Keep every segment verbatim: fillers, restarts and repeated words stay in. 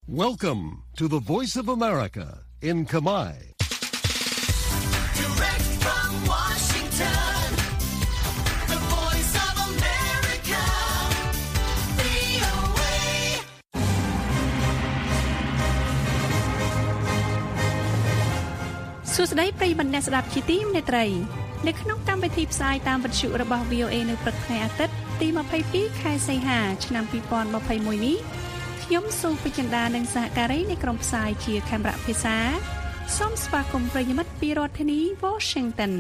Welcome to the Voice of America in Khmer. Direct from Washington, the Voice of America, វី អូ เอ សួស្តីប្រិយមិត្តអ្នកស្ដាប់ជាទីមេត្រីនៅក្នុងកម្មវិធីផ្សាយតាមវិទ្យុរបស់ វី អូ เอ នៅព្រឹកថ្ងៃអាទិត្យទី ยี่สิบสอง ខែសីហាឆ្នាំ ยี่สิบยี่สิบเอ็ด នេះខ្ញុំសូមពេជ្រដានិងសហការីនៃក្រុមផ្សាយជាខេមរៈភាសាសូមស្វាគមន៍ប្រិយមិត្តពីរដ្ឋធានី Washington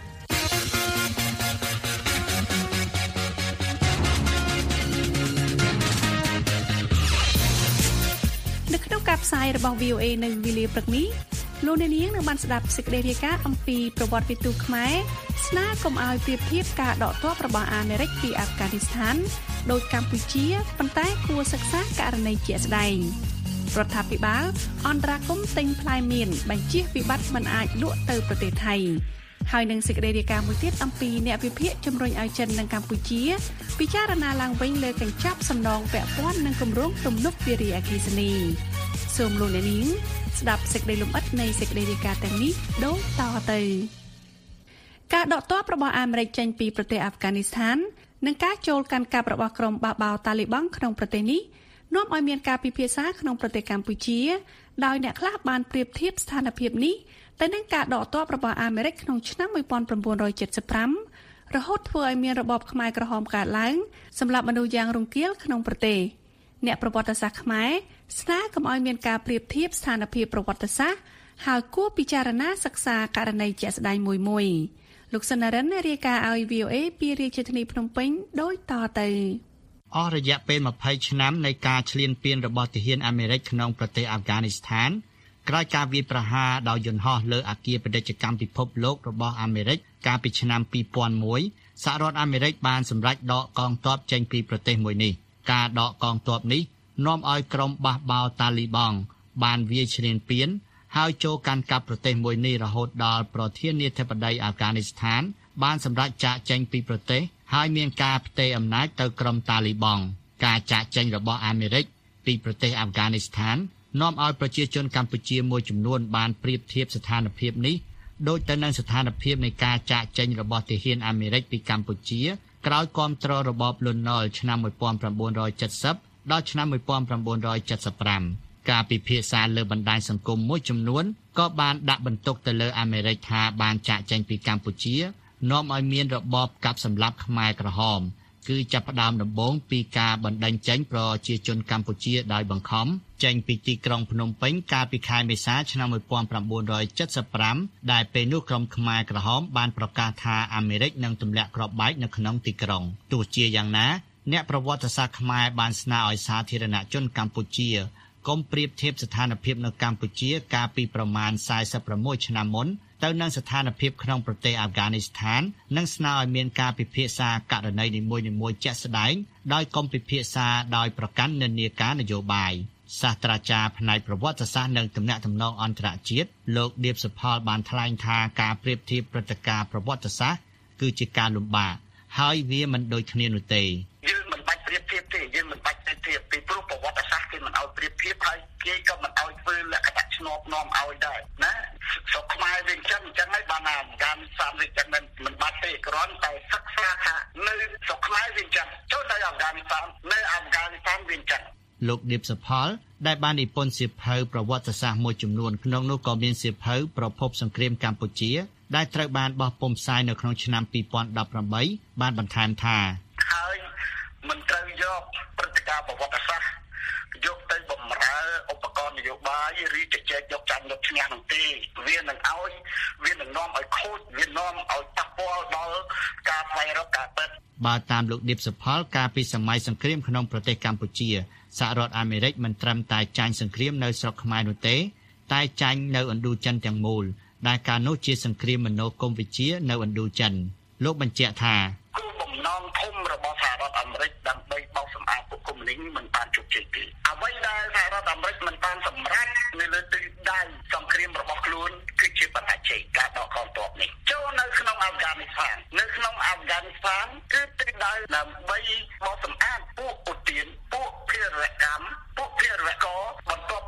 នៅក្នុងការផ្សាយរបស់ វី អូ เอ នៅវេលាព្រឹកនេះលោកអ្នកនាងនឹងបានស្ដាប់សេចក្តីរាយការណ៍អំពីប្រវត្តិវិទូខ្មែរស្នើកុំឲ្យប្រៀបធៀបការដកទ័ពរបស់អាមេរិកពីអាហ្វហ្គានីស្ថានដោយកម្ពុជាប៉ុន្តែគួរសិក្សាករណីជាក់ស្ដែងរដ្ឋាភិបាលអន្តរាគមន៍ទិញផ្លែមៀនបញ្ជៀសវិបត្តិមិនអាចលក់ទៅប្រទេសថៃហើយនឹងសេចក្តីរាយការណ៍មួយទៀតអំពីអ្នកវិភាគជំរុញឲ្យចិននិងកម្ពុជាពិចារណាឡើងវិញលើកញ្ចប់សំណងពាក់ព័ន្ធនឹងគម្រោងទំនប់វារីអគ្គិសនីសូមលោកអ្នកនាងស្ដាប់សេចក្តីលម្អិតនៃសេចក្តីរាយការណ៍ទាំងនេះដូចតទៅការដកទ័ពរបស់អាមេរិកចេញពីប្រទេសអាហ្វហ្គានីស្ថាននិងការចូលកាន់កាប់របស់ក្រុមបះបោរតាលីបង់ក្នុងប្រទេសនេះនាំឲ្យមានការពិភាក្សាក្នុងប្រទេសកម្ពុជាដោយអ្នកខ្លះបានប្រៀបធៀបស្ថានភាពនេះទៅនឹងការដកទ័ពរបស់អាមេរិកក្នុងឆ្នាំnineteen seventy-fiveរហូតធ្វើឲ្យមានរបបខ្មែរក្រហមកើតឡើងសម្រាប់មនុស្សយ៉ាងរង្គាលក្នុងប្រទេសអ្នកប្រវត្តិសាស្ត្រខ្មែរស្នើកុំឲ្យមានការប្រៀបធៀបស្ថានភាពប្រវត្តិសាស្ត្រហើយគួរពិចារណាសិក្សាករណីជាក់ស្ដែងមួយមួយលោកសនរិនរាយការណ៍ឲ្យ វី អូ เอ ពីរាជធានីភ្នំពេញដូចតទៅអស់រយៈពេលtwentyឆ្នាំនៃការឈ្លានពានរបស់ទាហានអាមេរិកក្នុងប្រទេសអាហ្វហ្គានីស្ថានក្រោយការវាយប្រហារដោយយន្តហោះលើអគារពាណិជ្ជកម្មពិភពលោករបស់អាមេរិកកាលពីឆ្នាំtwo thousand oneសហរដ្ឋអាមេរិកបានសម្រេចដកកងទ័ពចេញពីប្រទេសមួយនេះការដកកងទ័ពនេះនាំឲ្យក្រុមបះបោរតាលីបង់បានវាយឈ្លានពានហើយចូលកាន់កាប់ប្រទេសមួយនេះរហូតដល់ប្រធានាធិបតីអាហ្វហ្គានីស្ថានបានសម្រេចចាកចេញពីប្រទេសហើយមានការផ្ទេរអំណាចទៅក្រុមតាលីបង់ការចាកចេញរបស់អាមេរិកពីប្រទេសអាហ្វហ្គានីស្ថាននាំឲ្យប្រជាជនកម្ពុជាមួយចំនួនបានប្រៀបធៀបស្ថានភាពនេះដូចទៅនឹងស្ថានភាពនៃការចាកចេញរបស់ទាហានអាមេរិកពីកម្ពុជាក្រោយគាំទ្ររបបលន់នល់ឆ្នាំnineteen seventyដល់ឆ្នាំnineteen seventy-fiveការពិភាក្សាលើបណ្ដាញសង្គមមួយចំនួនក៏បានដាក់បន្ទុកទៅលើអាមេរិកថាបានចាកចេញពីកម្ពុជានាំឲ្យមានរបបកាប់សម្លាប់ខ្មែរក្រហមគឺចាប់ផ្ដើមដំបូងពីការបណ្ដេញចេញប្រជាជនកម្ពុជាដោយបង្ខំចេញពីទីក្រុងភ្នំពេញកាលពីខែមេសាឆ្នាំnineteen seventy-fiveដែលពេលនោះក្រុមខ្មែរក្រហមបានប្រកាសថាអាមេរិកនឹងទម្លាក់គ្រាប់បែកនៅក្នុងទីក្រុងទោះជាយ៉ាងណាអ្នកប្រវត្តិសាស្ត្រខ្មែរបានស្នើឲ្យសាធារណជនកម្ពុជាកុំប្រៀបធៀបស្ថានភាពនៅកម្ពុជាកាលពីប្រមាណforty-sixឆ្នាំមុនទៅនឹងស្ថានភាពក្នុងប្រទេសអាហ្វហ្គានីស្ថាននិងស្នើឲ្យមានការពិភាក្សាករណីនីមួយៗជាក់ស្ដែងដោយកុំពិភាក្សាដោយប្រកាន់និន្នាការនយោបាយសាស្ត្រាចារ្យផ្នែកប្រវត្តិសាស្ត្រនិងទំនាក់ទំនងអន្តរជាតិលោកឌៀបសុផលបានថ្លែងថាការប្រៀបធៀបព្រឹត្តិការណ៍ប្រវត្តិសាស្ត្រគឺជាការលំបាកហើយវាមិនដូចគ្នានោះទេយើងមិនបាច់ប្រៀបធៀបទេយើងមិនបាច់ប្រៀបធៀបពីព្រោះប្រវត្តិសាស្ត្រគេមិនឲ្យប្រៀបធៀបហើយគេក៏មិនឲ្យធ្វើលក្ខណៈឆ្នប់នាំឲ្យដែរណាស្រុកខ្មែរវាអញ្ចឹងអញ្ចឹងហើយបានអាការសាមវាអញ្ចឹងមិនបាច់ទេគ្រាន់តែសិក្សាថានៅស្រុកខ្មែរវាអញ្ចឹងចូលនៅអាហ្វហ្គានីស្ថាននៅអាហ្វហ្គានីស្ថានវាអញ្ចឹងលោកឌៀបសុផលដែលបាននិពន្ធសៀវភៅប្រវត្តិសាស្ត្រមួយចំនួនក្នុងនោះក៏មានសៀវភៅប្រភពសង្គ្រាមកម្ពុជាដែលត្រូវបានបោះពុម្ពផ្សាយនៅក្នុងឆ្នាំtwo thousand eighteenបានបន្ថែមថាហើយមិនត្រូវយកព្រឹត្តិការណ៍ប្រវត្តិសាស្ត្រយកទៅបំរើឧបករណ៍នយោបាយឬជជែកយកចាញ់យកឈ្នះនោះទេវានឹងឲ្យវានឹងនាំឲ្យខូចវានាំឲ្យប៉ះពាល់ដល់ការស្វែងរកការពិតបើតាមលោកឌៀបសុផលកាលពីសម័យសង្គ្រាមក្នុងប្រទេសកម្ពុជាសហរដ្ឋអាមេរិកមិនត្រឹមតែចាញ់សង្គ្រាមនៅស្រុកខ្មែរនោះទេតែចាញ់នៅឥណ្ឌូចិនទាំងមូលដែលកាលនោះជាសង្គ្រាមមនោគមវិជ្ជានៅឥណ្ឌូចិនលោកបញ្ជាក់ថាគោលបំណងធំរបស់សហរដ្ឋអាមេរិកដើម្បីបោកសម្អាតពួកកុម្មុយនីសមិនបានជោគជ័យទេអ្វីដែលសហរដ្ឋអាមេរិកមិនបានសម្រេចនៅលើទិសដៅសង្គ្រាមរបស់ខ្លួនគឺជាបណ្ដាជ័យការដកកងទ័ពនេះចូលនៅក្នុងអាហ្វហ្គានីស្ថាននៅក្នុងអាហ្វហ្គានីស្ថានគឺទិសដៅដើម្បីបោកសម្អាតពួកឧទានពួកភារកម្មពួកភារកបន្ទាប់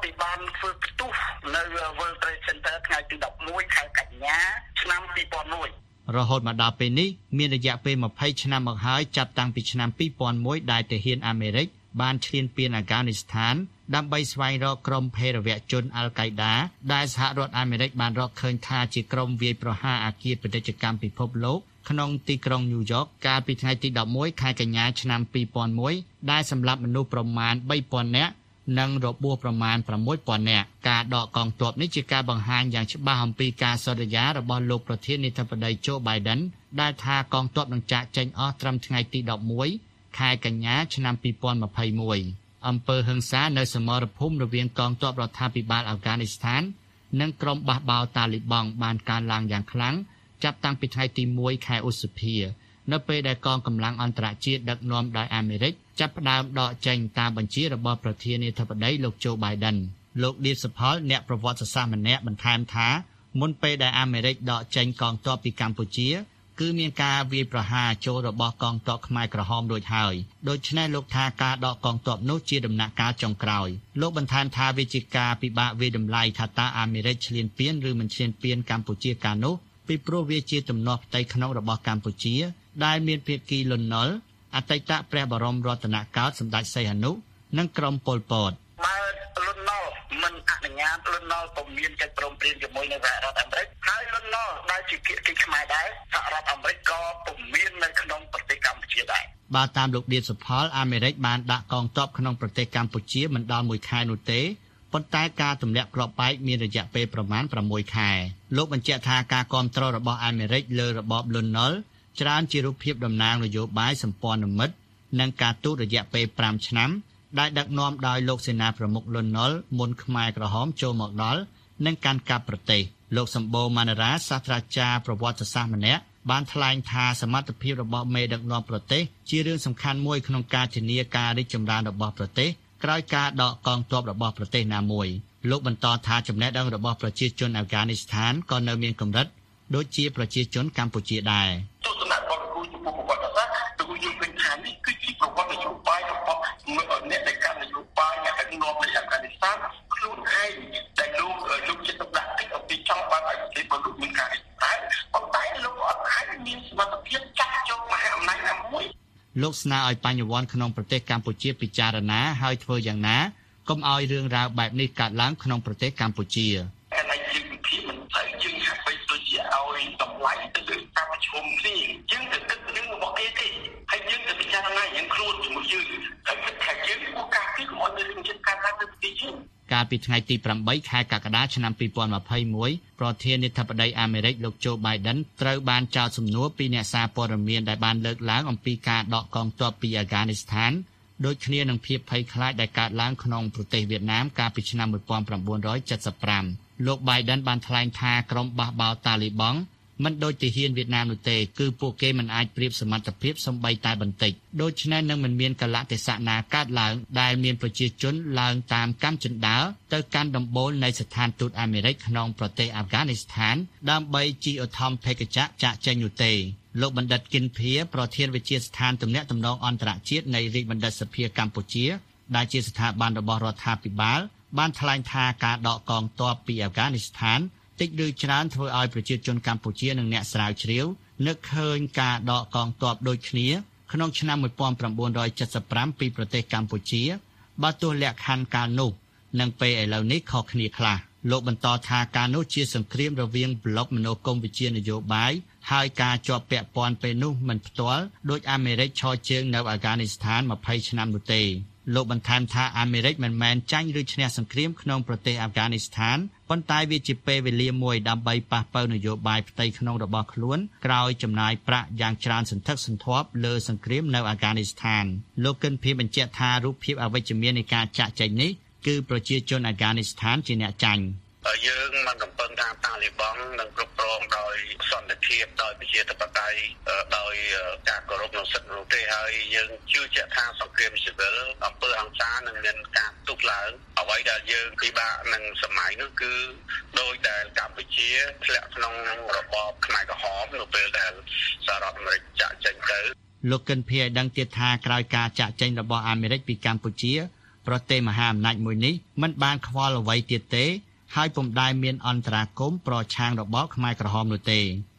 ហូតមកដល់ពេលនេះមានរយៈពេលยี่สิบឆ្នាំមកហើយចាប់តាំងពីឆ្នាំtwo thousand oneដែលទាហានអាមេរិកបានឈ្លានពានអាហ្គានីស្ថានដើម្បីស្វែងរកក្រុមភេរវជនអាល់កៃដាដែលសហរដ្ឋអាមេរិកបានរកឃើញថាជាក្រុមវាយប្រហារអគារពាណិជ្ជកម្មពិភពលោកក្នុងទីក្រុងញូវយ៉កកាលពីថ្ងៃទីelevenខែកញ្ញាឆ្នាំtwo thousand oneដែលសម្លាប់មនុស្សប្រមាណthree thousandនាក់និងរបួសប្រមាណsix thousandនាក់ការដកកងទ័ពនេះជាការបង្ហាញយ៉ាងច្បាស់អំពីការសន្យារបស់លោកប្រធានាធិបតី Joe Biden ដែលថាកងទ័ពនឹងចាកចេញអស់ត្រឹមថ្ងៃទីelevenខែកញ្ញាឆ្នាំtwo thousand twenty-oneអំពើហិង្សានៅសមរភូមិរវាងកងទ័ពរដ្ឋាភិបាលអាហ្គានីស្ថាននិងក្រុមបះបោរតាលីបង់បានកើនឡើងយ៉ាងខ្លាំងចាប់តាំងពីថ្ងៃទីoneខែឧសភានៅពេលដែលកងកម្លាំងអន្តរជាតិដឹកនាំដោយអាមេរិកចាប់ផ្ដើមដកចេញតាមបញ្ជារបស់ប្រធានាធិបតីលោក Joe Biden លោក ឌីសផលអ្នកប្រវត្តិសាស្ត្រម្នាក់បន្ថែមថាមុនពេលដែលអាមេរិកដកចេញកងទ័ពពីកម្ពុជាគឺមានការវាយប្រហារចូលរបស់កងទ័ពខ្មែរក្រហមរួចហើយដូច្នេះលោកថាការដកកងទ័ពនោះជាដំណាក់កាលចុងក្រោយលោកបន្ថែមថាវាជាការពិបាកវាយតម្លៃថាតើអាមេរិកឈ្លានពានឬមិនឈ្លានពានកម្ពុជាកាលនោះពីព្រោះវាជាទំនាស់ផ្ទៃក្នុងរបស់កម្ពុជាដែលមានភាគីលន់នល់អតីតព្រះបរមរតនកោដ្ឋសម្ដេចសីហនុនិងក្រុមប៉ុលពតបើលន់នល់មិនអនុញ្ញាតលន់នល់ពុំមានកិច្ចព្រមព្រៀងជាមួយនឹងសហរដ្ឋអាមេរិកហើយលន់នល់ដែលជាភាគីខ្មែរដែរសហរដ្ឋអាមេរិកក៏ពុំមាននៅក្នុងប្រទេសកម្ពុជាដែរបើតាមលោកឌៀនសុផលអាមេរិកបានដាក់កងទ័ពក្នុងប្រទេសកម្ពុជាមិនដល់មួយខែនោះទេប៉ុន្តែការទម្លាក់គ្រាប់បែកមានរយៈពេលប្រមាណsixខែលោកបញ្ជាក់ថាការគាំទ្ររបស់អាមេរិកលើរបបលន់នល់ច្រើនជារូបភាពតំណាងនយោបាយសម្ព័ន្ធមិត្តនិងការទូតរយៈពេលfiveឆ្នាំដែលដឹកនាំដោយលោកសេនាប្រមុខលន់នល់មុនខ្មែរក្រហមចូលមកដល់និងកាន់កាប់ប្រទេសលោកសម្បូរម៉ាណារ៉ាសាស្ត្រាចារ្យប្រវត្តិសាស្ត្រម្នាក់បានថ្លែងថាសមត្ថភាពរបស់មេដឹកនាំប្រទេសជារឿងសំខាន់មួយក្នុងការធានាការរីកចម្រើនរបស់ប្រទេសក្រោយការដកកងទ័ពរបស់ប្រទេសណាមួយលោកបន្តថាចំណេះដឹងរបស់ប្រជាជនអាហ្គានីស្ថានក៏នៅមានកម្រិតដូចជាប្រជាជនកម្ពុជាដែរទស្សនៈរបស់គូចំពោះប្រវត្តិសាស្ត្រគឺយើងឃើញថានេះគឺជាប្រវត្តិនយោបាយរបស់អ្នកដែលកាន់នយោបាយអ្នកដឹកនាំនៃអាហ្គានីស្ថានខ្លួនឯងដែលលោកលោកចិត្តដាក់ទឹកអំពីចង់បានឲ្យប្រទេសរបស់លោកមានការរីកចម្រើនប៉ុន្តែលោកអត់អាចមានសមត្ថភាពចាត់ចុះមហាអំណាចណាមួយលោកស្នើឲ្យបញ្ញវន្តក្នុងប្រទេសកម្ពុជាពិចារណាហើយធ្វើយ៉ាងណាកុំឲ្យរឿងរ៉ាវបែបនេះកើតឡើងក្នុងប្រទេសកម្ពុជាតែយើងវិធីមិនត្រូវយើងហាក់បីដូចជាឲ្យតម្លៃទៅលើការប្រជុំគ្នាយើងទៅគិតរឿងរបស់គេទេហើយយើងទៅពិចារណាយ៉ាងខ្លួនជាមួយយើងហើយគិតថាយើងគួរការពីកុំឲ្យមានចិត្តការការទៅទីយើងកាលពីថ្ងៃទីeightខែកក្កដាឆ្នាំtwo thousand twenty-oneប្រធានាធិបតីអាមេរិកលោក Joe Biden ត្រូវបានចោទសំណួរពីអ្នកសារព័ត៌មានដែលបានលើកឡើងអំពីការដកកងទ័ពពីអាហ្គានីស្ថានដូចគ្នានឹងភាពភ័យខ្លាចដែលកើតឡើងក្នុងប្រទេសវៀតណាមកាលពីឆ្នាំnineteen seventy-fiveលោក Biden បានថ្លែងថាក្រុមបះបោរតាលីបង់មិនដូចទាហានវៀតណាមនោះទេគឺពួកគេមិនអាចប្រៀបសមត្ថភាពសំបីតែបន្តិចដូច្នេះនឹងមិនមានកលៈទេសៈណាកើតឡើងដែលមានប្រជាជនឡើងតាមកម្មចិន្តាលទៅកាន់ដំបូលនៃស្ថានទូតអាមេរិកក្នុងប្រទេសអាហ្គានីស្ថានដើម្បីជីឧទ្ធម្ភាគចក្រចាក់ចេញនោះទេលោកបណ្ឌិតគិនភាប្រធានវិទ្យាស្ថានទំនាក់ទំនងអន្តរជាតិនៃរាជបណ្ឌិតសភាកម្ពុជាដែលជាស្ថាប័នរបស់រដ្ឋាភិបាលបានថ្លែងថាការដកកងទ័ពពីអាហ្គានីស្ថានតិចឬច្រើនធ្វើឲ្យប្រជាជនកម្ពុជានិងអ្នកស្រាវជ្រាវនឹកឃើញការដកកងទ័ពដូចគ្នាក្នុងឆ្នាំnineteen seventy-fiveពីប្រទេសកម្ពុជាបើទោះលក្ខខណ្ឌកាលនោះនិងពេលឥឡូវនេះខុសគ្នាខ្លះលោកបន្តថាការនោះជាសង្គ្រាមរវាងប្លុកមនោគមវិជ្ជានយោបាយហើយការជាប់ពាក់ព័ន្ធពេលនោះមិនផ្ទាល់ដោយអាមេរិកឈរជើងនៅអាហ្គានីស្ថានtwentyឆ្នាំនោះទេលោកបន្ថែមថាអាមេរិកមិនមែនចាញ់ឬឈ្នះសង្គ្រាមក្នុងប្រទេសអាហ្គានីស្ថានប៉ុន្តែវាជាពេលវេលាមួយដើម្បីប៉ះប៉ូវនយោបាយផ្ទៃក្នុងរបស់ខ្លួនក្រោយចំណាយប្រាក់យ៉ាងច្រើនសន្ធឹកសន្ធាប់លើសង្គ្រាមនៅអាហ្គានីស្ថានលោកគិនភីបញ្ជាក់ថារូបភាពអវិជ្ជមាននៃការចាក់ចែងនេះគឺប្រជាជនអាហ្គានីស្ថានជាអ្នកចាញ់យើងមិនកំពុងថាតាលីបង់នឹងគ្រប់គ្រងដោយសន្តិភាពដោយប្រជាធិបតេយ្យដោយការគោរពនៅសិទ្ធិមនុស្សទេហើយយើងជឿជាក់ថាសង្គ្រាមស៊ីវិលអំពើហិង្សានឹងមានការទុកឡើងអ្វីដែលយើងពិបាកនឹងសម័យនោះគឺដោយដែលកម្ពុជាធ្លាក់ក្នុងរបបខ្មែរក្រហមនៅពេលដែលសហរដ្ឋអាមេរិកចាក់ចេញទៅលោកគិនភីឲ្យដឹងទៀតថាក្រោយការចាក់ចេញរបស់អាមេរិកពីកម្ពុជាប្រទេសមហាអំណាចមួយនេះមិនបានខ្វល់អ្វីទៀតទេហើយពុំដែលមានអន្តរាគមន៍ប្រឆាំងរបបខ្មែរក្រហមនោះទេ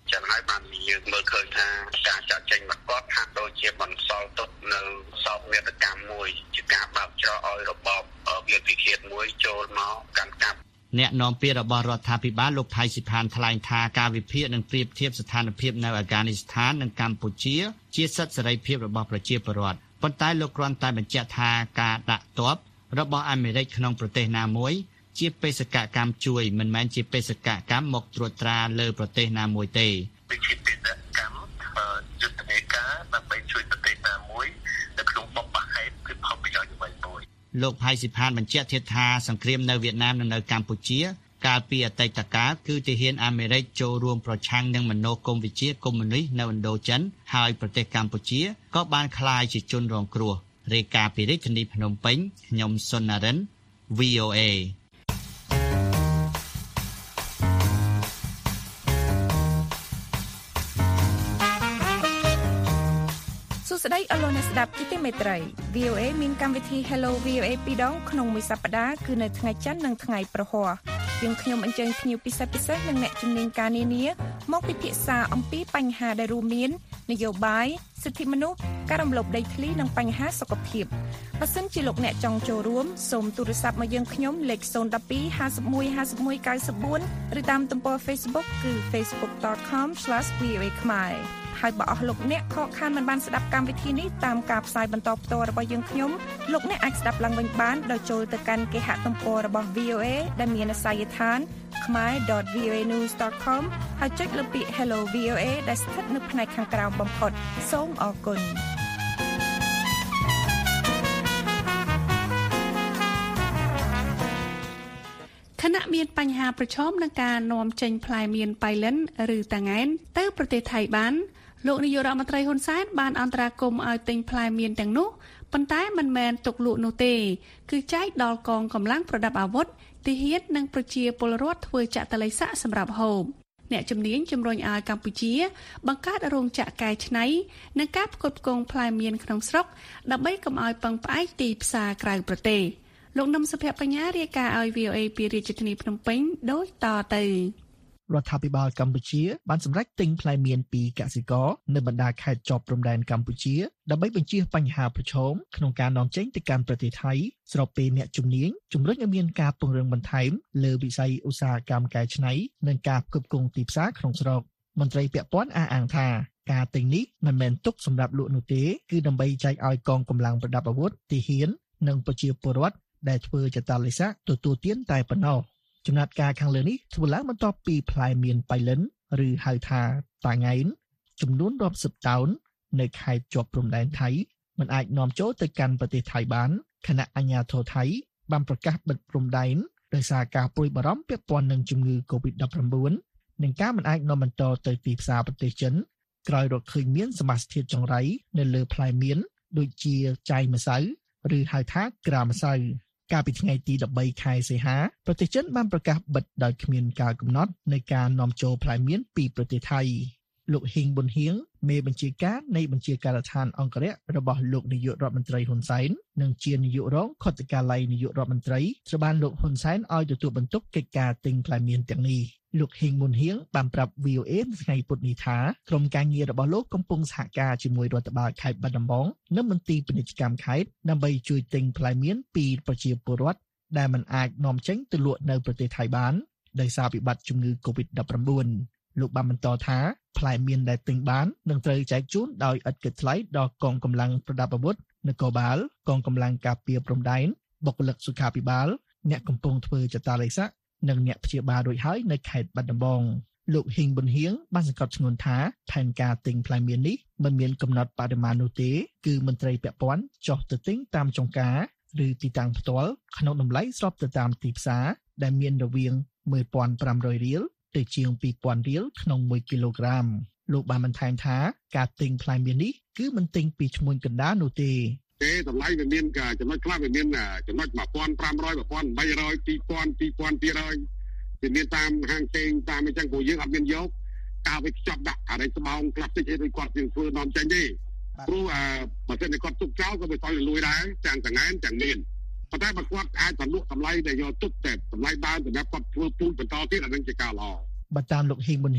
ចឹងហើយបានយើងមើលឃើញថាការចាត់ចែងមកគាត់ហាក់ដូចជាបន្សល់ទុកនៅសោកនាដកម្មមួយជាការបើកច្រកឲ្យរបបវាលពិឃាតមួយចូលមកកាន់កាប់អ្នកនាំពាក្យរបស់រដ្ឋាភិបាលលោកផៃស៊ីផានថ្លែងថាការវិភាគនិងប្រៀបធៀបស្ថានភាពនៅអាហ្គានីស្ថាននិងកម្ពុជាជាសិទ្ធិសេរីភាពរបស់ប្រជាពលរដ្ឋប៉ុន្តែលោកគ្រាន់តែបញ្ជាក់ថាការដាក់ទ័ពរបស់អាមេរិកក្នុងប្រទេសណាមួយជាបេសកកម្មជួយមិនមែនជាបេសកកម្មមកត្រួតត្រាលើប្រទេសណាមួយទេវិជាបេសកកម្មយុទ្ធនាការដើម្បីជួយប្រទេសណាមួយនៅក្នុងបបបហេតុគឺផលប្រយោជន៍អ្វីមួយលោកផៃស៊ីផានបញ្ជាក់ទៀតថាសង្គ្រាមនៅវៀតណាមនិងនៅកម្ពុជាកាលពីអតីតកាលគឺទាហានអាមេរិកចូលរួមប្រឆាំងនឹងមនោគមវិជ្ជាកុម្មុយនីសនៅឥណ្ឌូចិនហើយប្រទេសកម្ពុជាក៏បានក្លាយជាជនរងគ្រោះរាយការណ៍ពីរាជធានីភ្នំពេញខ្ញុំសុនណារិន វី អូ เอស្ដីអរលោកអ្នកស្ដាប់ជាទីមេត្រី វី អូ เอ មានកម្មវិធី Hello វី អូ เอ ពីរដងក្នុងមួយសប្តាហ៍គឺនៅថ្ងៃច័ន្ទនិងថ្ងៃប្រហ័សយើងខ្ញុំអញ្ជើញភ្ញៀវពិសេសពិសេសនិងអ្នកជំនាញការនានាមកពិភាក្សាអំពីបញ្ហាដែលរួមមាននយោបាយសិទ្ធិមនុស្សការរំលោភដីធ្លីនិងបញ្ហាសុខភាពបើសិនជាលោកអ្នកចង់ចូលរួមសូមទូរស័ព្ទមកយើងខ្ញុំលេខศูนย์ หนึ่ง สอง ห้า หนึ่ง ห้า หนึ่ง เก้า สี่ ឬតាមទំព័រ Facebook គឺ facebook dot com slash v o a khmerហើយបើអស់លោកអ្នកខកខានមិនបានស្ដាប់កម្មវិធីនេះតាមការផ្សាយបន្តផ្ទាល់របស់យើងខ្ញុំលោកអ្នកអាចស្ដាប់ឡើងវិញបានដោយចូលទៅកាន់គេហទំព័ររបស់ វី អូ เอ ដែលមានអាសយដ្ឋាន khmer dot v o a news dot com ហើយចុចលើពាក្យ Hello វី អូ เอ ដែលស្ថិតនៅផ្នែកខាងក្រោមបំផុតសូមអរគុណខណៈមានបញ្ហាប្រឈមនឹងការនាំចេញផ្លែមៀនប៉ៃលិនឬតាងែនទៅប្រទេសថៃបានលោកនាយករដ្ឋមន្ត្រីហ៊ុនសែនបានអន្តរាគមន៍ឲ្យទិញផ្លែមៀនទាំងនោះប៉ុន្តែមិនមែនទុកលក់នោះទេគឺចែកដល់កងកម្លាំងប្រដាប់អាវុធទាហាននិងប្រជាពលរដ្ឋធ្វើចក្រឡៃស័កសម្រាប់ហូបអ្នកជំនាញជំរុញឲ្យកម្ពុជាបង្កើតរោងចក្រកែច្នៃនិងការផ្គត់ផ្គង់ផ្លែមៀនក្នុងស្រុកដើម្បីកុំឲ្យពឹងផ្អែកទីផ្សារក្រៅប្រទេសលោកនឹមសុភបញ្ញារាយការណ៍ឲ្យ វី អូ เอ ពីរាជធានីភ្នំពេញដូចតទៅរដ្ឋាភិបាលកម្ពុជាបានសម្រេចទិញផ្លែមៀនពីកសិករនៅបណ្ដាខេត្តជាប់ព្រំដែនកម្ពុជាដើម្បីបញ្ជៀសបញ្ហាប្រឈមក្នុងការនាំចេញទៅកាន់ប្រទេសថៃស្របពេលអ្នកជំនាញជំរុញឲ្យមានការពង្រឹងបន្ថែមលើវិស័យឧស្សាហកម្មកែច្នៃនិងការផ្គត់ផ្គង់ទីផ្សារក្នុងស្រុកមន្ត្រីពាក់ព័ន្ធអះអាងថាការទិញនេះមិនមែនទុកសម្រាប់លក់នោះទេគឺដើម្បីចែកឲ្យកងកម្លាំងប្រដាប់អាវុធទាហាននិងប្រជាពលរដ្ឋដែលធ្វើចតាឡេសាទទួលទានតែប៉ុណ្ណោះចំណាត់ការខាងលើនេះធ្វើឡើងបន្ទាប់ពីផ្លែមៀនប៉ៃលិនឬហៅថាតាងែនចំនួនរាប់សិបតោននៅខេត្តជាប់ព្រំដែនថៃមិនអាចនាំចូលទៅកាន់ប្រទេសថៃបានខណៈអាជ្ញាធរថៃបានប្រកាសបិទព្រំដែនដោយសារការព្រួយបារម្ភពាក់ព័ន្ធនឹងជំងឺ កូវីដ ដប់ប្រាំបួន និងការមិនអាចនាំបន្តទៅទីផ្សារប្រទេសចិនក្រោយរកឃើញមានសមាសធាតុចង្រៃនៅលើផ្លែមៀនដូចជាចៃម្សៅឬហៅថាក្រាម្សៅកាលពីថ្ងៃទី13ខែសីហាប្រទេសចិនបានប្រកាសបិទដោយគ្មានការកំណត់នៃការនាំចូលផ្លែមៀនពីប្រទេសថៃលោកហ៊ីងប៊ុនហៀងមេបញ្ជាការនៃបញ្ជាការដ្ឋានអង្គរៈរបស់លោកនាយករដ្ឋមន្ត្រីហ៊ុនសែននិងជានាយករងខុទ្ទកាល័យនាយករដ្ឋមន្ត្រីត្រូវបានលោកហ៊ុនសែនឲ្យទទួលបន្ទុកកិច្ចការទិញផ្លែមៀនទាំងនេះលោកហ៊ីងប៊ុនហៀងបានប្រាប់ វី អូ เอ ថ្ងៃពុធនេះថាក្រុមការងាររបស់លោកកំពុងសហការជាមួយរដ្ឋបាលខេត្តបាត់ដំបងនិងមន្ទីរពាណិជ្ជកម្មខេត្តដើម្បីជួយទិញផ្លែមៀនពីប្រជាពលរដ្ឋដែលមិនអាចនាំចេញទៅលក់នៅប្រទេសថៃបានដោយសារវិបត្តិជំងឺ កូវីដ ដប់ប្រាំបួន លោកបានបន្តថាផ្លែមៀនដែលទិញបាននឹងត្រូវចែកជូនដោយឥតគិតថ្លៃដល់កងកម្លាំងប្រដាប់អាវុធនគរបាលកងកម្លាំងការពារព្រំដែនបុគ្គលិកសុខាភិបាលអ្នកកំពុងធ្វើចតាឡេសានិងអ្នកព្យាបាលរួចហើយនៅខេត្តបាត់ដំបងលោកហ៊ីងប៊ុនហៀងបានសង្កត់ធ្ងន់ថាផែនការទិញផ្លែមៀននេះមិនមានកំណត់បរិមាណនោះទេគឺមន្ត្រីពាក់ព័ន្ធចុះទៅទិញតាមចុងការឬទីតាំងផ្ទាល់ក្នុងតម្លៃស្របទៅតាមទីផ្សារដែលមានរវាង មួយពាន់ប្រាំរយ រៀលទៅជាង ពីរពាន់រៀលក្នុងមួយគីឡូក្រាមលោកបានបន្ថែមថាការទិញផ្លែមៀននេះគឺមិនទិញពីឈ្មួញកណ្ដាលនោះទេទេតម្លៃវាមានចំណុចខ្លះវាមានចំណុច មួយពាន់ប្រាំរយ មួយពាន់បីរយ ពីរពាន់ ពីរពាន់ពីររយវាមានតាមហាងផ្សេងតាមអញ្ចឹងព្រោះយើងអត់មានយកការវាខ្ចប់ដាក់อะไรស្បោងផ្លាស្ទិកអីដូចគាត់យើងធ្វើនាំចេញទេព្រោះបើសិនតែគាត់ទុកចោលក៏វាទៅលួយដែរទាំងតងែនទាំងមានប៉ុន្តែបើគាត់អាចទៅលក់តម្លៃដែលយកទុកតែតម្លៃដើមសម្រាប់គាត់ធ្វើពូជបន្តទៀតអានឹងជាការល្អបើតាមលោកហ៊ីងប៊ុនហៀង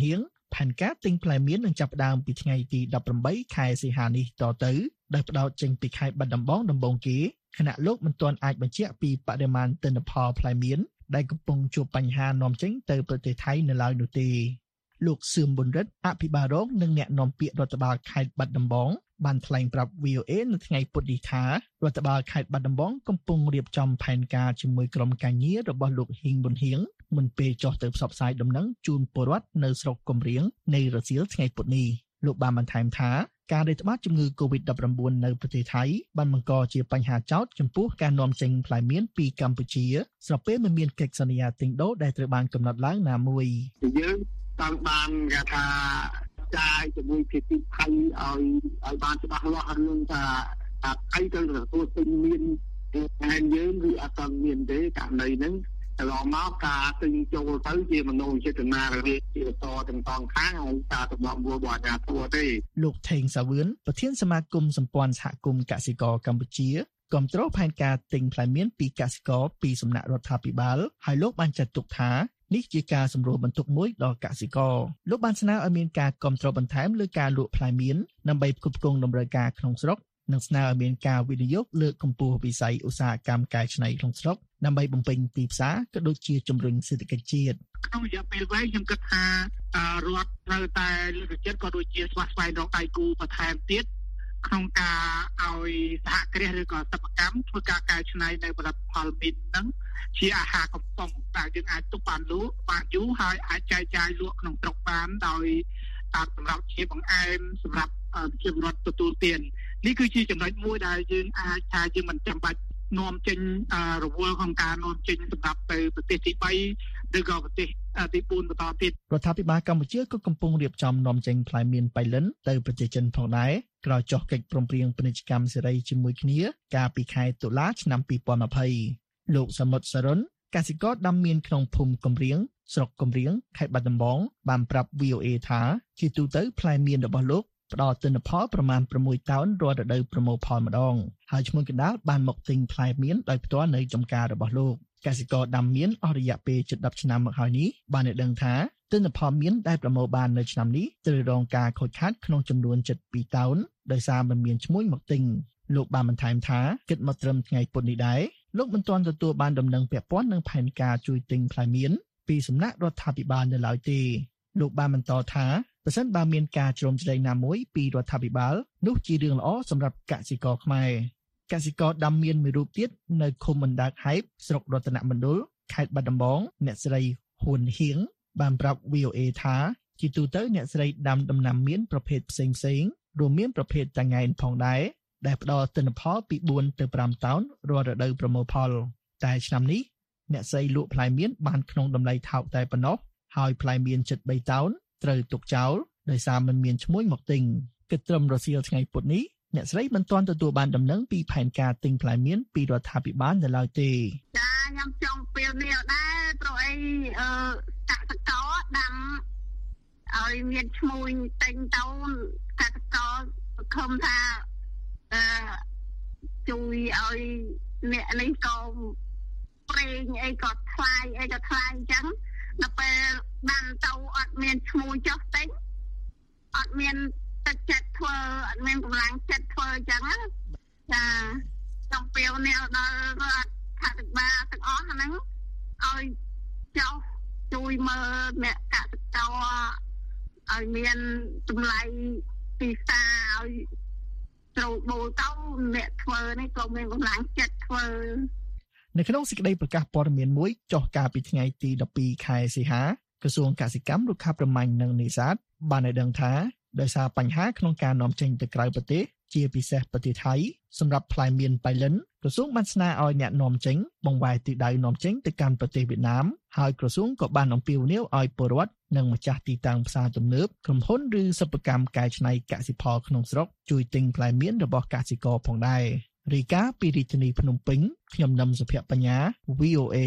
ផែនការទិញផ្លែមៀននឹងចាប់ផ្ដើមពីថ្ងៃទីដប់ប្រាំបីខែសីហានេះតទៅដោយផ្ដោតចេញពីខេត្តបាត់ដំបងដំបូងគេខណៈលោកមិនទាន់អាចបញ្ជាក់ពីបរិមាណទិន្នផលផ្លែមៀនដែលកំពុងជួបបញ្ហានាំចេញទៅប្រទេសថៃនៅឡើយនោះទេលោកសឿមប៊ុនរិទ្ធអភិបាលរងនិងអ្នកនាំពាក្យរដ្ឋបាលខេត្តបាត់ដំបងបានថ្លែងប្រាប់ วี អូ เอ នៅថ្ងៃពុធនេះថារដ្ឋបាលខេត្តបាត់ដំបងកំពុងរៀបចំផែនការជាមួយក្រុមការងាររបស់លោកហ៊ីងប៊ុនហៀងមុនពេលចុះទៅផ្សព្វផ្សាយដំណឹងជូនពលរដ្ឋនៅស្រុកកំរៀងនៃរសៀលថ្ងៃពុធនេះលោកបានបន្ថែមថាការរាតត្បាតជំងឺ កូវីដ ដប់ប្រាំបួន នៅប្រទេសថៃបានបង្កជាបញ្ហាចោទចំពោះការនាំចេញផ្លែមៀនពីកម្ពុជាស្របពេលមិនមានកិច្ចសន្យាទិញដូរដែលត្រូវបានកំណត់ឡើងណាមួយយើងតាមបានគេថាចាយជាមួយភាគីថៃឲ្យឲ្យបានច្បាស់លាស់រឿងថាថាថៃទៅទទួលទិញមានតែយើងគឺអត់ទាន់មានទេករណីហ្នឹងកន្លងមកការទិញចូលទៅជាមនោចេតនារវាងជាតទាំងតងខាងហើយការតំណងមួយរបស់អាជ្ញាធរទេលោកថេងសាវឿនប្រធានសមាគមសម្ព័ន្ធសហគមន៍កសិករកម្ពុជាគាំទ្រផែនការទិញផ្លែមៀនពីកសិករពីសំណាក់រដ្ឋាភិបាលហើយលោកបានចាត់ទុកថានេះជាការសម្រួលបន្ទុកមួយដល់កសិករលោកបានស្នើឲ្យមានការគាំទ្របន្ថែមលើការលក់ផ្លែមៀនដើម្បីផ្គត់ផ្គង់តម្រូវការក្នុងស្រុកនិងស្នើឲ្យមានការវិនិយោគលើកកម្ពស់វិស័យឧស្សាហកម្មកែច្នៃក្នុងស្រុកដើម្បីបំពេញទីផ្សារក៏ដូចជាជំរុញសេដ្ឋកិច្ចជាតិក្នុងរយៈពេលវែងខ្ញុំគិតថារដ្ឋត្រូវតែលើកទឹកចិត្តក៏ដូចជាស្វាស្វែងរកដៃគូបន្ថែមទៀតក្នុងការឲ្យសហគ្រាសឬក៏សិប្បកម្មធ្វើការកែច្នៃនៅផលិតផលមៀនហ្នឹងជាអាហារកំប៉ុងដែលយើងអាចទុកបានលក់បានយូរហើយអាចចែកចាយលក់ក្នុងស្រុកបានដោយតាមសម្រាប់ជាបង្អែមសម្រាប់ប្រជាពលរដ្ឋទទួលទាននេះគឺជាចំណុចមួយដែលយើងអាចថាយើងមិនចាំបាច់នាំចេញរវល់ក្នុងការនាំចេញសម្រាប់ទៅប្រទេសទីបីឬក៏ប្រទេសទីបួនបន្តទៀតរដ្ឋាភិបាលកម្ពុជាក៏កំពុងរៀបចំនាំចេញផ្លែមៀនបៃលិនទៅប្រទេសចិនផងដែរក្រោយចុះកិច្ចព្រមព្រៀងពាណិជ្ជកម្មសេរីជាមួយគ្នាកាលពីខែតុលាឆ្នាំពីរពាន់ยี่สิบលោកសមុទ្រសរុនកសិករដាំមៀនក្នុងភូមិកំរៀងស្រុកកំរៀងខេត្តបាត់ដំបងបានប្រាប់ วี អូ เอ ថាជាទូទៅផ្លែមៀនរបស់លោកផ្ដល់ទិន្នផលប្រមាណប្រាំមួយតោនរាល់រដូវប្រមូលផលម្ដងហើយឈ្មួញកណ្ដាលបានមកទិញផ្លែមៀនដោយផ្ទាល់នៅចំការរបស់លោកកសិករដាំមៀនអស់រយៈពេលជិតដប់ឆ្នាំមកហើយនេះបានឲ្យដឹងថាទិន្នផលមៀនដែលប្រមូលបាននៅឆ្នាំនេះត្រូវរងការខូចខាតក្នុងចំនួនជិតពីរតោនដោយសារមិនមានឈ្មួញមកទិញលោកបានបន្ថែមថាគិតមកត្រឹមថ្ងៃពុធនេះដែរលោកមិនទាន់ទទួលបានដំណឹងពាក់ព័ន្ធនឹងផែនការជួយទិញផ្លែមៀនពីសំណាក់រដ្ឋាភិបាលនៅឡើយទេលោកបានបន្តថាប្រសិនបើមានការជ្រោមជ្រែងណាមួយពីរដ្ឋាភិបាលនោះជារឿងល្អសម្រាប់កសិករខ្មែរកសិករដាំមៀនមួយរូបទៀតនៅឃុំបណ្ដាកហែបស្រុករតនមណ្ឌលខេត្តបាត់ដំបងអ្នកស្រីហ៊ុនហៀងបានប្រាប់ วี អូ เอ ថាជាទូទៅអ្នកស្រីដាំដំណាំមៀនប្រភេទផ្សេងផ្សេងរួមមានប្រភេទតាងែនផងដែរដែលផ្ដល់ទិន្នផលពីបួនទៅប្រាំតោនរាល់រដូវប្រមូលផលតែឆ្នាំនេះអ្នកស្រីលក់ផ្លែមៀនបានក្នុងតម្លៃថោកតែប៉ុណ្ណោះហើយផ្លែមៀនជិតបីតោនត្រូវទុកចោលដោយសារមិនមានឈ្មួញមកទិញគិតត្រឹមរសៀលថ្ងៃពុធនេះអ្នកស្រីមិនទាន់ទទួលបានដំណឹងពីផែនការទិញផ្លែមៀនពីរដ្ឋាភិបាលនៅឡើយទេចាខ្ញុំចង់ពៀលនេះដែរព្រោះអីអឺកសិករដាំឲ្យមានឈ្មួញទិញទៅកសិករសង្ឃឹមថាអឺជួយឲ្យអ្នកនេះក៏ប្រេងអីក៏ថ្លៃអីក៏ថ្លៃអញ្ចឹងដល់ពេលដាំទៅអត់មានឈ្មោះចុះទិញអត់មានទឹកចិត្តធ្វើអត់មានកម្លាំងចិត្តធ្វើអញ្ចឹងចាចំពេលនេះដល់រដ្ឋាភិបាលទាំងអស់ហ្នឹងឲ្យចុះជួយមើលអ្នកកសិករឲ្យមានតម្លៃទីផ្សារឲ្យត្រូវបូរទៅអ្នកធ្វើនេះក៏មានកម្លាំងចិត្តធ្វើនៅក្នុងសេចក្តីប្រកាសព័ត៌មានមួយចុះកាលពីថ្ងៃទីដប់ពីរខែសីហាក្រសួងកសិកម្មរុក្ខាប្រមាញ់និងនេសាទបានឲ្យដឹងថាដោយសារបញ្ហាក្នុងការនាំចេញទៅក្រៅប្រទេសជាពិសេសប្រទេសថៃសម្រាប់ផ្លែមៀនបៃលិនក្រសួងបានស្នើឲ្យអ្នកនាំចេញបង្វែរទិសដៅនាំចេញទៅកាន់ប្រទេសវៀតណាមហើយក្រសួងក៏បានអំពាវនាវឲ្យពលរដ្ឋនិងម្ចាស់ទីតាំងផ្សារទំនើបក្រុមហ៊ុនឬសិប្បកម្មកែច្នៃកសិផលក្នុងស្រុកជួយទិញផ្លែមៀនរបស់កសិករផងដែររាយការណ៍ពីរាជធានីភ្នំពេញខ្ញុំនឹមសុភ័ក្របញ្ញា วี អូ เอ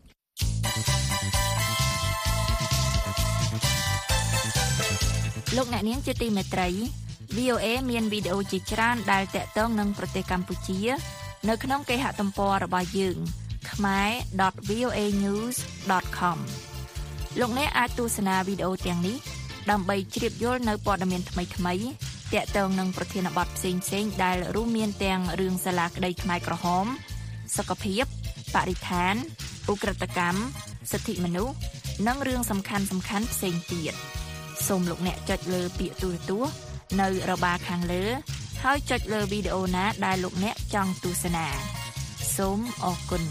លោកអ្នកនាងជាទីមេត្រី วี អូ เอ មានវីដេអូជាច្រើនដែលតាក់ទងនឹងប្រទេសកម្ពុជានៅក្នុងគេហទំព័ររបស់យើង khmer dot v o a news dot com លោកអ្នកអាចទស្សនាវីដេអូទាំងនេះដើម្បីជ្រាបយល់នៅព័ត៌មានថ្មីៗទាក់ទងនឹងប្រធានបទផ្សេងៗដែលរួមមានទាំងរឿងសាលាក្តីខ្មែរក្រហមសុខភាពបរិស្ថានឧក្រិដ្ឋកម្មសិទ្ធិមនុស្សនិងរឿងសំខាន់ៗផ្សេងទៀតសូមលោកអ្នកចុចលើពាក្យទូរទស្សន៍នៅរបារខាងលើហើយចុចលើវីដេអូណាដែលលោកអ្នកចង់ទស្សនាសូមអរគុណ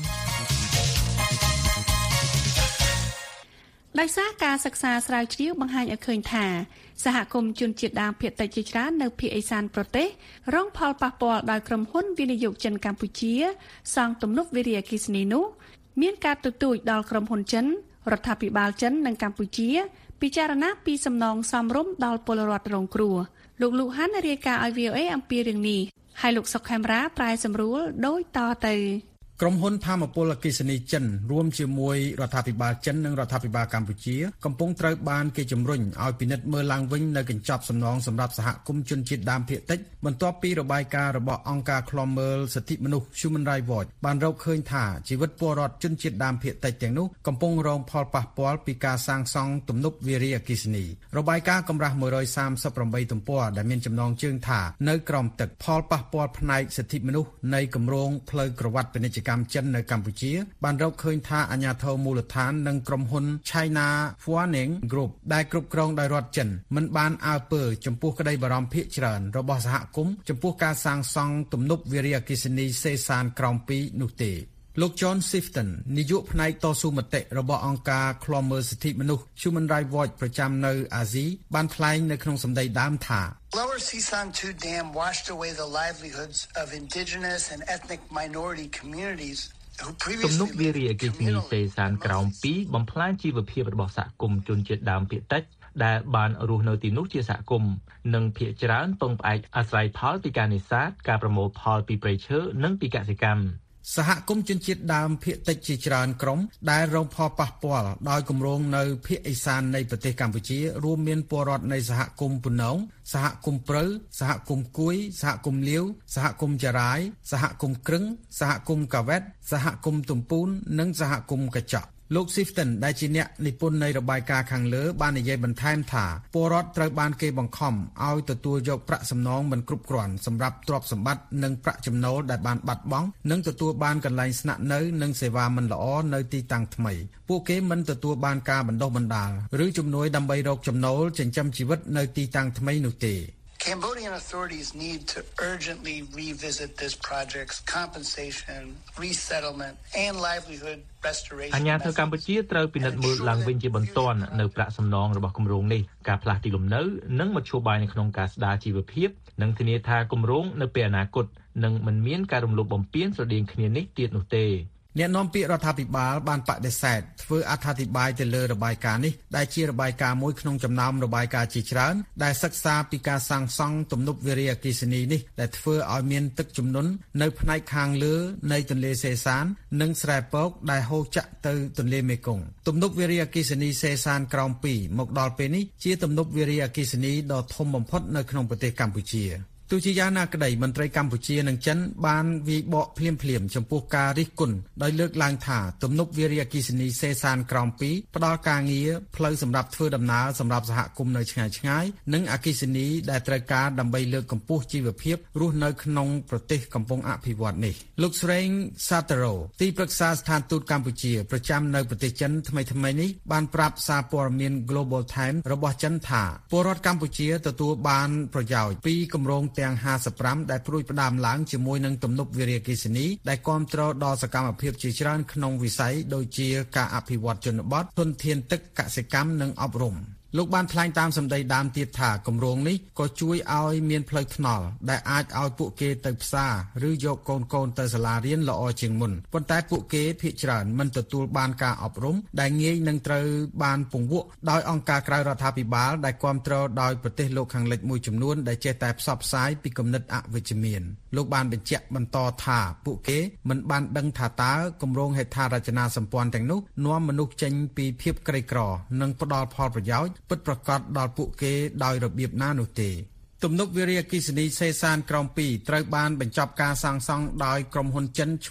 ដោយសារការសិក្សាស្រាវជ្រាវបង្ហាញឲ្យឃើញថាសហគមន៍ជនជាតិដើមភាគតិចជាច្រើននៅភាគឦសានប្រទេសរងផលប៉ះពាល់ដោយក្រុមហ៊ុនវិនិយោគចិនកម្ពុជាសង់ទំនប់វារីអគ្គិសនីនោះមានការទទូចដល់ក្រុមហ៊ុនចិនរដ្ឋាភិបាលចិននិងកម្ពុជាពិចារណាពីសំណងសមរម្យដល់ពលរដ្ឋរងគ្រោះលោកលូហានរាយការណ៍ឲ្យ វី អូ เอ អំពីរឿងនេះហើយលោកសុកខេមរាប្រែសម្រួលដោយតទៅក្រុមហ៊ុនថាមពលអគ្គិសនីចិនរួមជាមួយរដ្ឋាភិបាលចិននិងរដ្ឋាភិបាលកម្ពុជាកំពុងត្រូវបានគេជំរុញឲ្យពិនិត្យមើលឡើងវិញនៅកញ្ចប់សំណងសម្រាប់សហគមន៍ជនជាតិដើមភាគតិចបន្ទាប់ពីរបាយការណ៍របស់អង្គការឃ្លាំមើលសិទ្ធិមនុស្ស Human Rights Watch បានរកឃើញថាជីវិតពលរដ្ឋជនជាតិដើមភាគតិចទាំងនោះកំពុងរងផលប៉ះពាល់ពីការសាងសង់ទំនប់វារីអគ្គិសនីរបាយការណ៍កម្រាស់មួយរយសាមសិបប្រាំបីទំព័រដែលមានចំណងជើងថានៅក្រោមទឹកផលប៉ះពាល់ផ្នែកសិទ្ធិមនុស្សនៃគម្រោងផ្លូវក្រវ៉ាត់ពាណិជ្ជកម្មចិននៅកម្ពុជាបានរកឃើញថាអាជ្ញាធរមូលដ្ឋាននិងក្រុមហ៊ុន China Huaneng Group ដែលគ្រប់គ្រងដោយរដ្ឋចិនមិនបានអើពើចំពោះក្តីបារម្ភភាគច្រើនរបស់សហគមន៍ចំពោះការសាងសង់ទំនប់វារីអគ្គិសនីសេសានក្រោមពីរនោះទេលោក John Sifton នាយកផ្នែកតស៊ូមតិរបស់អង្គការឃ្លាំមើលសិទ្ធិមនុស្ស Human Rights Watch ប្រចាំនៅអាស៊ីបានថ្លែងនៅក្នុងសម្ដីដើមថា Lower Sesan two Dam washed away the livelihoods of indigenous and ethnic minority communitiesទំនប់វារីអគ្គិសនីសេសានក្រោមពីរបំផ្លាញជីវភាពរបស់សហគមន៍ជនជាតិដើមភាគតិចដែលបានរស់នៅទីនោះជាសហគមន៍និងភាគច្រើនពឹងផ្អែកអាស្រ័យផលពីការនេសាទការប្រមូលផលពីព្រៃឈើនិងពីកសិកម្មសហគមន៍ជនជាតិដើមភាគតិចជាច្រើនក្រុមដែលរងផលប៉ះពាល់ដោយគម្រោងនៅភាគឦសាននៃប្រទេសកម្ពុជារួមមានពលរដ្ឋនៃសហគមន៍ពុនងសហគមន៍ព្រៅសហគមន៍គួយសហគមន៍លាវសហគមន៍ចារាយសហគមន៍ក្រឹងសហគមន៍កាវ៉ែតសហគមន៍ទំពូននិងសហគមន៍កញ្ចក់លោក Sifton ដែលជាអ្នកនិពន្ធនៃរបាយការណ៍ខាងលើបាននិយាយបន្ថែមថាពលរដ្ឋត្រូវបានគេបង្ខំឲ្យទទួលយកប្រាក់សំណងមិនគ្រប់គ្រាន់សម្រាប់ទ្រព្យសម្បត្តិនិងប្រាក់ចំណូលដែលបានបាត់បង់និងទទួលបានកន្លែងស្នាក់នៅនិងសេវាមិនល្អនៅទីតាំងថ្មីពួកគេមិនទទួលបានការបណ្ដុះបណ្ដាលឬជំនួយដើម្បីរកចំណូលចិញ្ចឹមជីវិតនៅទីតាំងថ្មីនោះទេ Cambodian authorities need to urgently revisit this project's compensation, resettlement, and livelihood restoration. អាជ្ញាធរកម្ពុជាត្រូវពិនិត្យមើលឡើងវិញជាបន្ទាន់នៅប្រាក់សំណងរបស់គម្រោងនេះការផ្លាស់ទីលំនៅនិងមធ្យោបាយនៅក្នុងការស្ដារជីវភាពនិងធានាថាគម្រោងនៅពេលអនាគតនឹងមិនមានការរំលោភបំពានស្រដៀងគ្នានេះទៀតនោះទេអ្នកនាំពាក្យរដ្ឋាភិបាលបានបដិសេធធ្វើអត្ថាធិប្បាយទៅលើរបាយការណ៍នេះដែលជារបាយការណ៍មួយក្នុងចំណោមរបាយការណ៍ជាច្រើនដែលសិក្សាពីការសាងសង់ទំនប់វារីអគ្គិសនីនេះដែលធ្វើឲ្យមានទឹកជំនន់នៅផ្នែកខាងលើនៃទន្លេសេសាននិងស្រែពកដែលហូរចាក់ទៅទន្លេមេគង្គទំនប់វារីអគ្គិសនីសេសានក្រោមពីរមកដល់ពេលនេះជាទំនប់វារីអគ្គិសនីដ៏ធំបំផុតនៅក្នុងប្រទេសកម្ពុជាទោះជាយ៉ាងណាក្តីមន្ត្រីកម្ពុជានិងចិនបានវាយបកភ្លាមភ្លាមចំពោះការរិះគន់ដោយលើកឡើងថាទំនប់វារីអគ្គិសនីសេសានក្រោមពីរផ្ដល់ការងារផ្លូវសម្រាប់ធ្វើដំណើរសម្រាប់សហគមន៍នៅឆ្ងាយឆ្ងាយនិងអគ្គិសនីដែលត្រូវការដើម្បីលើកកម្ពស់ជីវភាពរស់នៅក្នុងប្រទេសកំពុងអភិវឌ្ឍនេះលោកស្រីសាតារ៉ូទីប្រឹក្សាស្ថានទូតកម្ពុជាប្រចាំនៅប្រទេសចិនថ្មីថ្មីនេះបានប្រាប់សារព័ត៌មាន Global Times របស់ចិនថាពលរដ្ឋកម្ពុជាទទួលបានប្រយោជន៍ពីគម្រោងទាំងห้าสิบห้าដែលព្រួយផ្ដើមឡើងជាមួយនឹងទំនប់វារីអគ្គិសនីដែលគាំទ្រដល់សកម្មភាពជាច្រើនក្នុងវិស័យដូចជាការអភិវឌ្ឍជនបទធនធានទឹកកសិកម្មនិងអប់រំលោកបានថ្លែងតាមសម្ដីដើមទៀតថាគម្រោងនេះក៏ជួយឲ្យមានផ្លូវថ្នល់ដែលអាចឲ្យពួកគេទៅផ្សារឬយកកូនកូនទៅសាលារៀនល្អជាងមុនប៉ុន្តែពួកគេភាគច្រើនមិនទទួលបានការអប់រំដែលងាយនឹងត្រូវបានពង្វក់ដោយអង្គការក្រៅរដ្ឋាភិបាលដែលគាំទ្រដោយប្រទេសលោកខាងលិចមួយចំនួនដែលចេះតែផ្សព្វផ្សាយពីគំនិតអវិជ្ជមានលោកបានបញ្ជាក់បន្តថាពួកគេមិនបានដឹងថាតើគម្រោងហេដ្ឋារចនាសម្ព័ន្ធទាំងនោះនាំមនុស្សចេញពីភាពក្រីក្រនិងផ្ដល់ផលប្រយោជន៍ពិតប្រាកដដល់ពួកគេដោយរបៀបណានោះទេទំនប់វារីអគ្គិសនីសេសានក្រោមពីរត្រូវបានបញ្ចប់ការសាងសង់ដោយក្រុមហ៊ុនចិនឈ្មោះ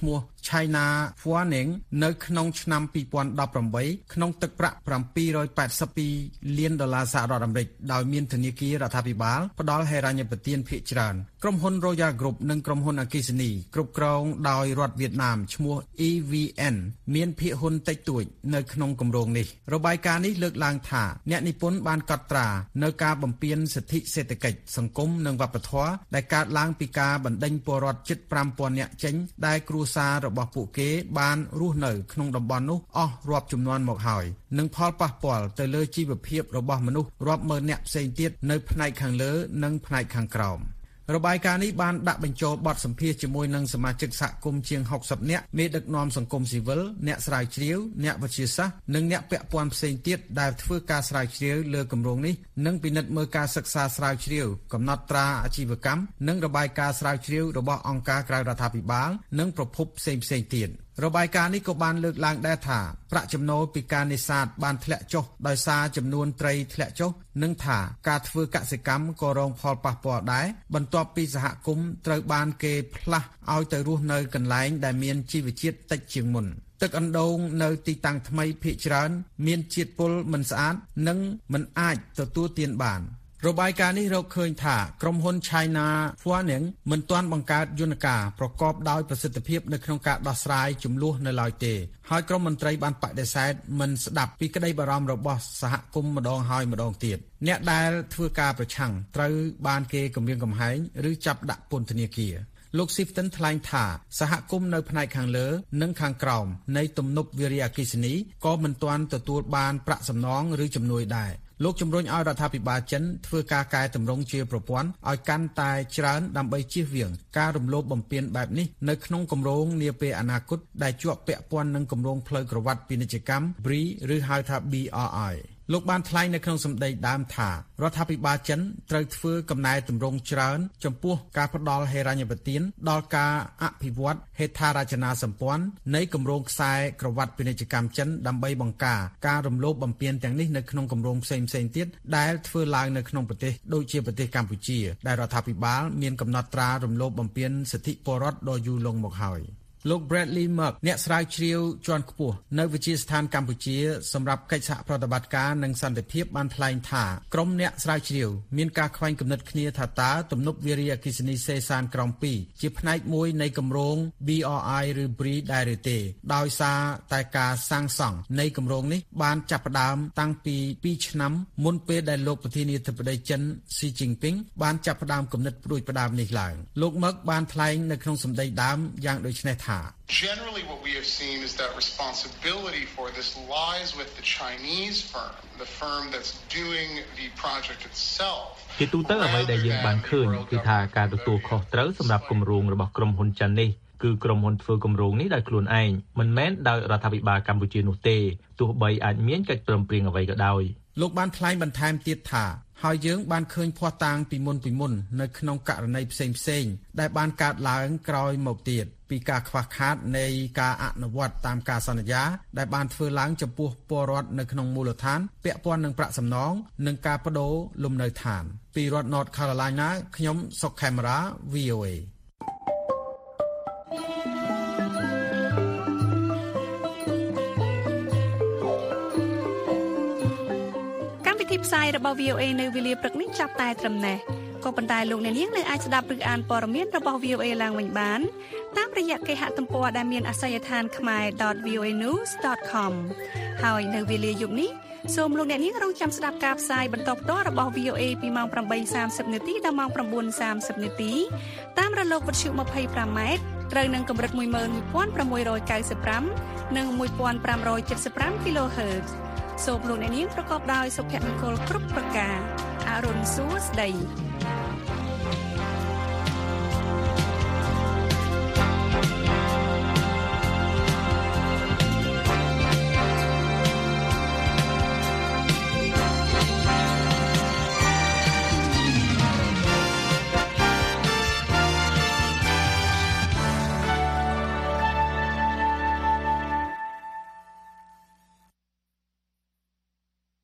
China Fuaning នៅក្នុងឆ្នាំពីរពាន់ដប់ប្រាំបីក្នុងទឹកប្រាក់bảy trăm tám mươiលានដុល្លារសហរដ្ឋអាមេរិកដោយមានធនាគាររដ្ឋាភិបាលផ្ដល់ហិរញ្ញប្បទានភាគច្រើនក្រុមហ៊ុន Royal Group និងក្រុមហ៊ុនអគ្គិសនីគ្រប់គ្រងដោយរដ្ឋវៀតណាមឈ្មោះ E V N មានភាគហ៊ុនតិចតួចនៅក្នុងគម្រោងនេះរបាយការណ៍នេះលើកឡើងថាអ្នកនិពន្ធបានកត់ត្រានៅការបំពានសិទ្ធិសេដ្ឋកិច្ចសង្គមនិងវប្បធម៌ដែលកើតឡើងពីការបណ្ដេញពលរដ្ឋជិតប្រាំពាន់នាក់ចេញដែលគ្រួសាររបស់ពួកគេបានរស់នៅក្នុងតំបន់នោះអស់រាប់ចំនួនមកហើយនិងផលប៉ះពាល់ទៅលើជីវភាពរបស់មនុស្សរាប់ម៉ឺននាក់ផ្សេងទៀតនៅផ្នែកខាងលើនិងផ្នែកខាងក្រោមរបាយការណ៍នេះបានដាក់បញ្ចូលបទសម្ភាសន៍ជាមួយនឹងសមាជិកសហគមន៍ជាង60នាក់មេដឹកនាំសង្គមស៊ីវិលអ្នកស្រាវជ្រាវអ្នកវិទ្យាសាស្ត្រនិងអ្នកពាក់ព័ន្ធផ្សេងទៀតដែលធ្វើការស្រាវជ្រាវលើគម្រោងនេះនិងពិនិត្យមើលការសិក្សាស្រាវជ្រាវកំណត់ត្រាអាជីវកម្មនិងរបាយការណ៍ស្រាវជ្រាវរបស់អង្គការក្រៅរដ្ឋាភិបាលនិងប្រភពផ្សេងៗទៀតរបាយការណ៍នេះក៏បានលើកឡើងដែរថាប្រាក់ចំណូលពីការនេសាទបានធ្លាក់ចុះដោយសារចំនួនត្រីធ្លាក់ចុះនិងថាការធ្វើកសិកម្មក៏រងផលប៉ះពាល់ដែរបន្ទាប់ពីសហគមន៍ត្រូវបានគេផ្លាស់ឲ្យទៅរស់នៅកន្លែងដែលមានជីវជាតិតិចជាងមុនទឹកអណ្ដូងនៅទីតាំងថ្មីភាគច្រើនមានជាតិពុលមិនស្អាតនិងមិនអាចទទួលទានបានរបាយការណ៍នេះរកឃើញថាក្រុមហ៊ុន China Fuaning មិនទាន់បង្កើតយន្តការប្រកបដោយប្រសិទ្ធភាពនៅក្នុងការដោះស្រាយជម្លោះនៅឡើយទេហើយក្រុមមន្ត្រីបានបដិសេធមិនស្ដាប់ពីក្តីបារម្ភរបស់សហគមន៍ម្ដងហើយម្ដងទៀតអ្នកដែលធ្វើការប្រឆាំងត្រូវបានគេគំរាមកំហែងឬចាប់ដាក់ពន្ធនាគារលោក Sifton ថ្លែងថាសហគមន៍នៅផ្នែកខាងលើនិងខាងក្រោមនៃទំនប់វារីអគ្គិសនីក៏មិនទាន់ទទួលបានប្រាក់សំណងឬជំនួយដែរលោកជំរុញឲ្យរដ្ឋាភិបាលចិនធ្វើការកែតម្រង់ជាប្រព័ន្ធឲ្យកាន់តែច្រើនដើម្បីជៀសវាងការរំលោភបំពានបែបនេះនៅក្នុងគម្រោងនាពេលអនាគតដែលជាប់ពាក់ព័ន្ធនឹងគម្រោងផ្លូវក្រវ៉ាត់ពាណិជ្ជកម្ម B R I ឬហៅថា B R Iលោកបានថ្លែងនៅក្នុងសម្ដីដើមថារដ្ឋាភិបាលចិនត្រូវធ្វើកំណែទម្រង់ច្រើនចំពោះការផ្ដល់ហិរញ្ញប្បទានដល់ការអភិវឌ្ឍហេដ្ឋារចនាសម្ព័ន្ធនៃគម្រោងខ្សែក្រវ៉ាត់ពាណិជ្ជកម្មចិនដើម្បីបង្ការការរំលោភបំពានទាំងនេះនៅក្នុងគម្រោងផ្សេងៗទៀតដែលធ្វើឡើងនៅក្នុងប្រទេសដូចជាប្រទេសកម្ពុជាដែលរដ្ឋាភិបាលមានកំណត់ត្រារំលោភបំពានសិទ្ធិពលរដ្ឋដ៏យូរលង់មកហើយលោក Bradley Merck អ្នកស្រាវជ្រាវជាន់ខ្ពស់នៅវិទ្យាស្ថានកម្ពុជាសម្រាប់កិច្ចសហប្រតិបត្តិការនិងសន្តិភាពបានថ្លែងថាក្រុមអ្នកស្រាវជ្រាវមានការខ្វែងគំនិតគ្នាថាតើទំនប់វារីអគ្គិសនីសេសានក្រោមពីរជាផ្នែកមួយនៃគម្រោង B R I ឬ B R I ដែរឬទេដោយសារតែការសាងសង់នៃគម្រោងនេះបានចាប់ផ្ដើមតាំងពីពីរឆ្នាំមុនពេលដែលលោកប្រធានាធិបតីចិន Xi Jinping បានចាប់ផ្ដើមគំនិតផ្ដួចផ្ដើមនេះឡើងលោក Merck បានថ្លែងនៅក្នុងសម្ដីដើមយ៉ាងដូចនេះថា Generally, what we have seen is that responsibility for this lies with the Chinese firm, the firm that's doing the project itself. ជាទូទៅអ្វីដែលយើងបានឃើញគឺថាការទទួលខុសត្រូវសម្រាប់គម្រោងរបស់ក្រុមហ៊ុនចិននេះគឺក្រុមហ៊ុនធ្វើគម្រោងនេះដោយខ្លួនឯងមិនមែនដោយរដ្ឋាភិបាលកម្ពុជានោះទេទោះបីអាចមានកិច្ចព្រមព្រៀងអ្វីក៏ដោយលោកបានថ្លែងបន្ថែមទៀតថាហើយយើងបានឃើញភ័ស្តុតាងពីមុនពីមុននៅក្នុងករណីផ្សេងផ្សេងដែលបានកើតឡើងក្រោយមកទៀតពីការខ្វះខាតនៃការអនុវត្តតាមការសន្យាដែលបានធ្វើឡើងចំពោះពលរដ្ឋនៅក្នុងមូលដ្ឋានពាក់ព័ន្ធនឹងប្រាក់សំណងនិងការបដូរលំនៅឋានពីរដ្ឋ North Carolina ខ្ញុំសុកខេមរា V O A ផ្សាយរបស់ V O A នៅវេលាព្រឹកនេះចាប់តែត្រឹមនេះក៏ប៉ុន្តែលោកអ្នកនាងនៅអាចស្ដាប់ឬអានព័ត៌មានរបស់ V O A ឡើងវិញបានតាមរយៈគេហទំព័រដែលមានអាសយដ្ឋាន khmae dot v o a news dot com ហើយនៅវេលាយប់នេះសូមលោកអ្នកនាងរងចាំស្ដាប់ការផ្សាយបន្តផ្ទាល់របស់ V O A ពីម៉ោងeight thirtyនាទីដល់ម៉ោងnine thirtyនាទីតាមរលកវិទ្យុtwenty-fiveម៉ែត្រត្រូវនឹងកម្រិតone one six ninety-fiveនិងone five seven five គីឡូហឺតសូមលោកអ្នកនាងប្រកបដោយសុភមង្គលគ្រប់ប្រការអរុនសួស្ដី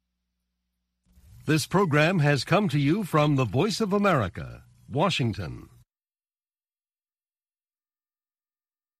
This program has come to you from the Voice of America, Washington.